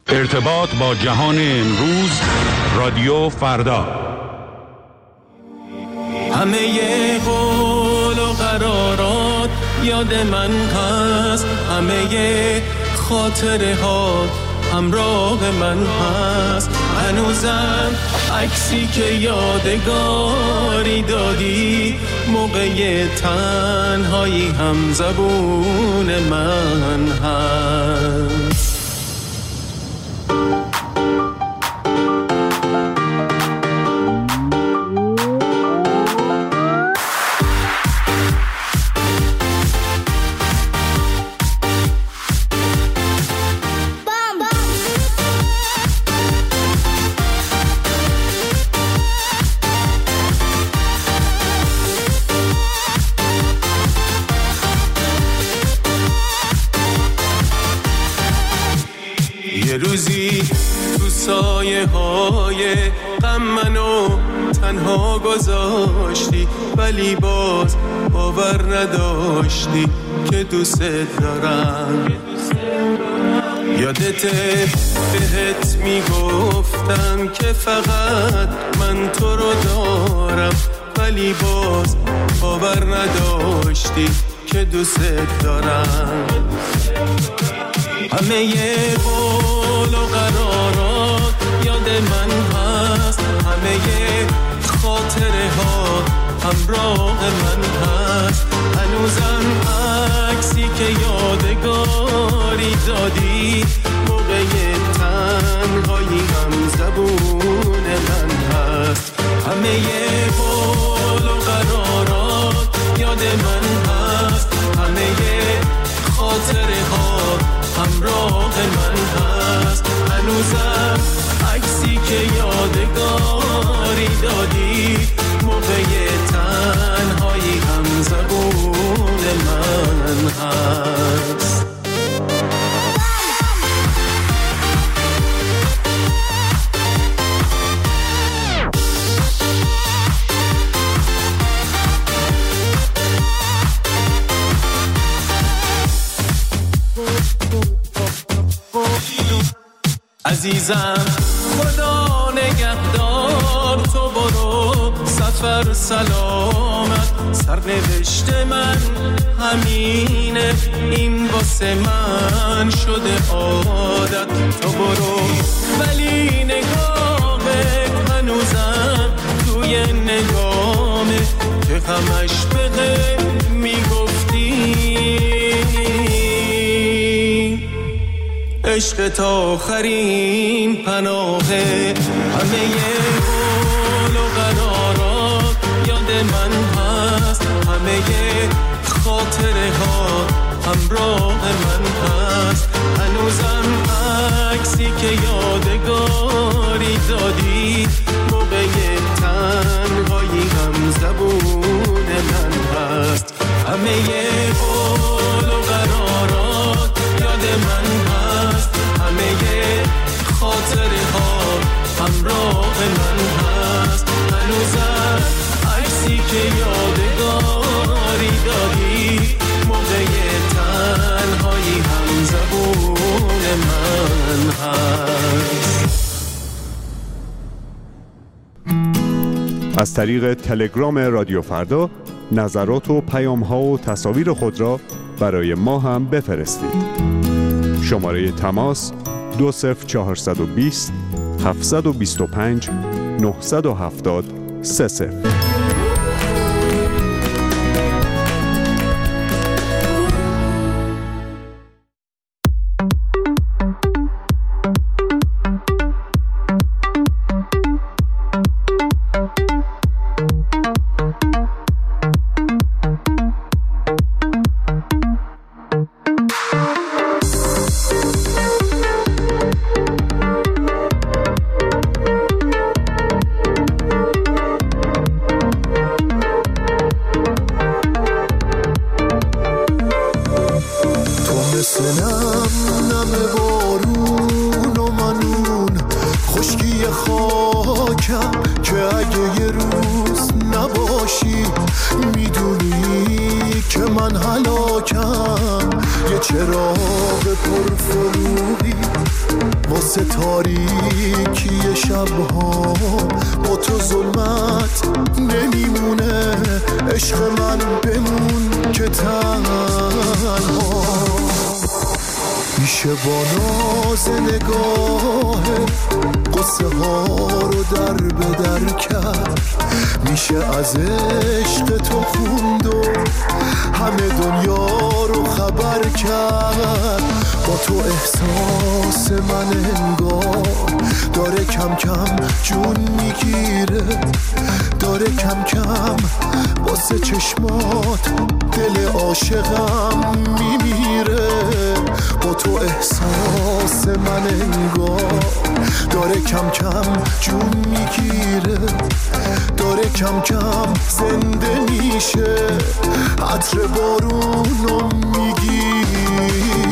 ارتباط با جهان امروز، رادیو فردا. همه قول و قرارات یاد من هست، همه خاطره ها همراه من هست. هنوزم عکسی که یادگاری دادی، موقع تنهایی هم زبون من هست. روزی تو سایه های غم منو تنها گذاشتی، ولی باز باور نداشتی که دوست دارم. یادته بهت میگفتم که فقط من تو رو دارم، ولی باز باور نداشتی که دوست دارم. همه قول و قرارات یاد من هست، همه خاطره ها همراه من هست. هنوزم عکسی که یادگاری دادی، موقع تنهایی هم زبون من هست. همه قول و قرارات یاد من هست، همه خاطره ها همراه من هست. هنوزم عکسی که یادگاری دادی، موقع تنهایی هم زبون من هست. عزیزم خدا نگهدار، تو برو سفر سلامت. سرنوشت من همینه، این واسه من شده عادت. تو برو ولی نگاهت هنوزم توی نگامه، که همش بده میگفتی عشق تا آخرین پناهه. همه قول و قرارات یاد من هست، همه خاطره ها همراه من هست. هنوزم عکسی که یادگاری دادی، موقع تنهایی هم زبون من هست. همه قول و قرارات یاد من هست، همه خاطره ها همراه من هست. هنوزم عکسی که یادگاری دادی، موقع تنهایی هم زبون من هست. از طریق تلگرام رادیو فردا نظرات و پیام‌ها و تصاویر خود را برای ما هم بفرستید. شماره تماس 20420 725 970 30. چراغ پرفروغی واسه تاریکی شبها با تو ظلمت نمیمونه، عشق من بمون که تنها. میشه با ناز نگاه قصه ها رو در به در کرد، میشه از عشق تو خوند و همه دنیا رو خبر کرد. با تو احساس من انگار داره کم کم جون میگیره، داره کم کم واسه چشمات دل عاشقم میمیره. با تو احساس من انگار داره کم کم جون میگیره، داره کم کم زنده میشه، عطر بارونو میگیره.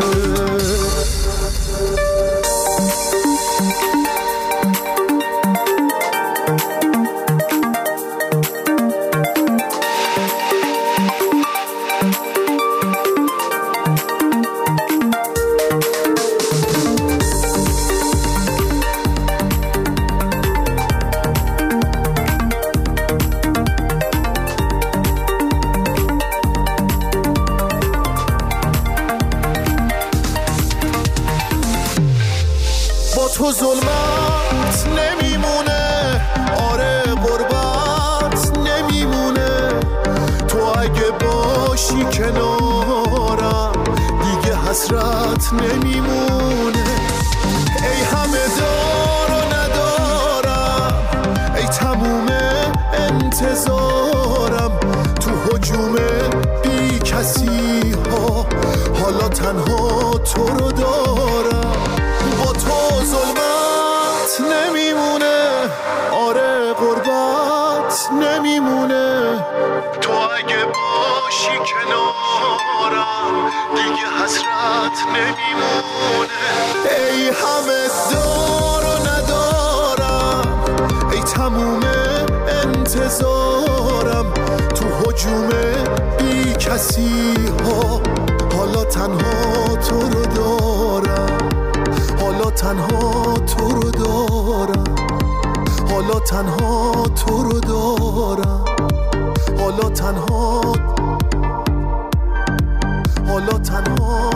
تو ظلمت نمیمونه، آره غربت نمیمونه. تو اگه باشی کنارم دیگه حسرت نمیمونه. ای همه دار و ندارم، ای تموم انتظارم، تو هجوم بی کسی ها حالا تنها تو رو دارم. با تو ظلمت نمیمونه، آره غربت نمیمونه. تو اگه باشی کنارم دیگه حسرت نمیمونه. ای همه دار و ندارم، ای تموم انتظارم، تو هجوم بی کسی ها حالا تنها تو رو دارم، حالا تنها تو رو دارم، حالا تنها تو رو دارم، حالا تنها، حالا تنها.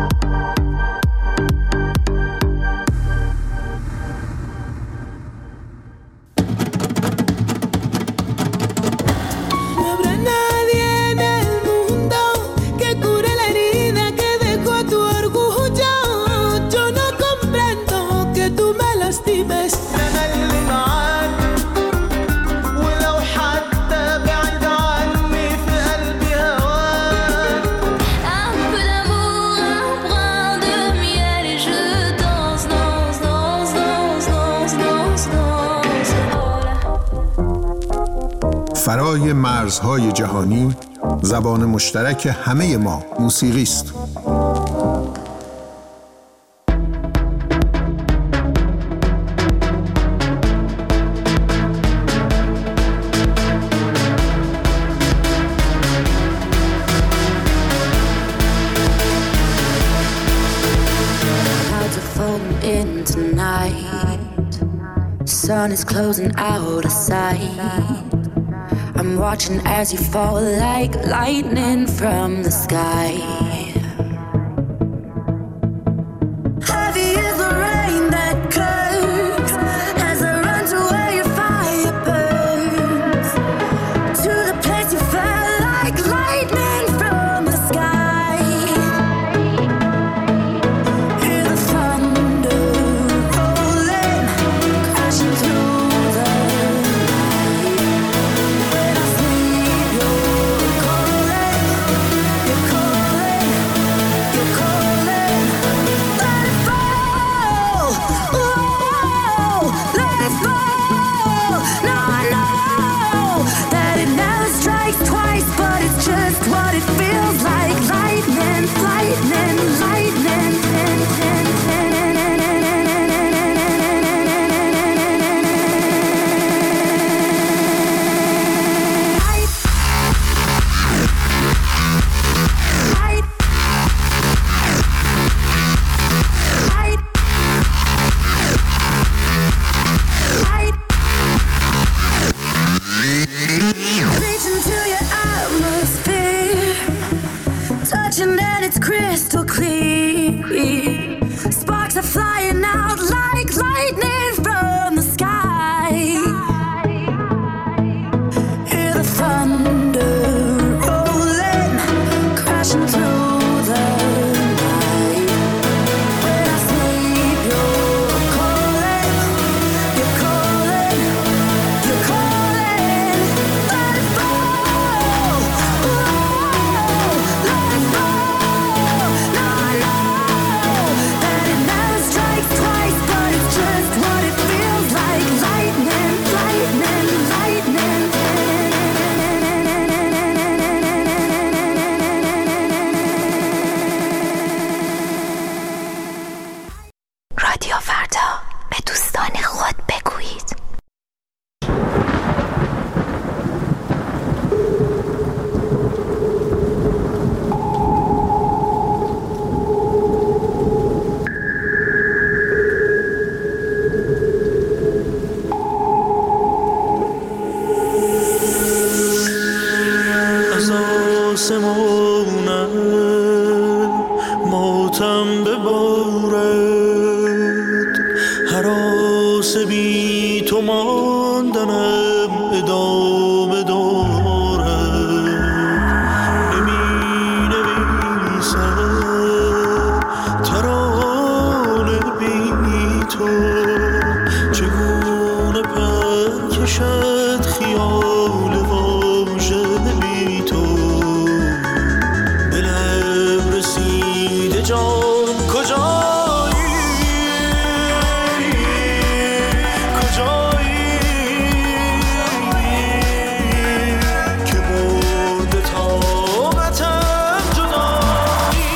فرای مرزهای جهانی، زبان مشترک همه ما موسیقی است. Sun is closing out of sight. I'm watching as you fall like lightning from the sky. Heavy is the rain that curves as I run to where your fire burns, to the place you fell like lightning from the sky. Hear the thunder rolling, crashing through the night. When I sleep, you're calling, Sparks are flying out like lightning from the sky. Hear the thunder rolling, crashing through the night. When I sleep, you're calling, you're calling, you're calling. Let it fall, whoa, let it fall. Now I know that it never strikes twice, but it's just what it feels like. Lightning, lightning, lightning. رادیو فردا، به دوستان خود بگویید. از آسمانم ماتم ببارد، هراس بی تو ماندنم ادامه دارد. نمی نویسم ترانه بی تو، چگونه پر کشد خیال واژه بی تو. به لب رسیده جان کجایی، کجایی که برده طاقتم جدایی.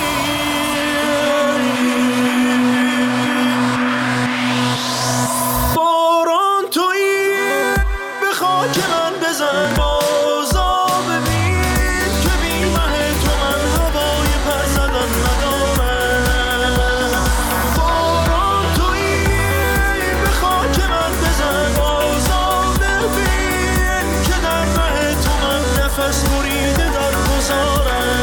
باران تویی به خاک من بزن، بازا ببین که بی مه تو من هوای پر زدن ندارم. باران تویی به خاک من بزن، بازا ببین که در مه تو من نفس بریده در گذارم.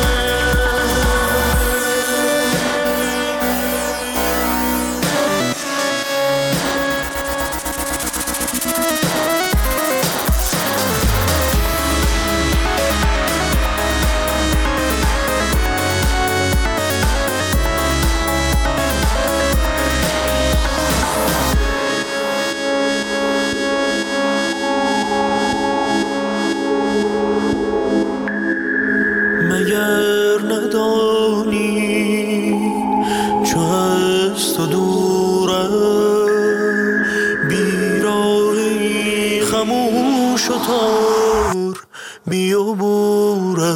مگر ندانی چو از تو دورم، بیراهی خموش و تار بیابورم.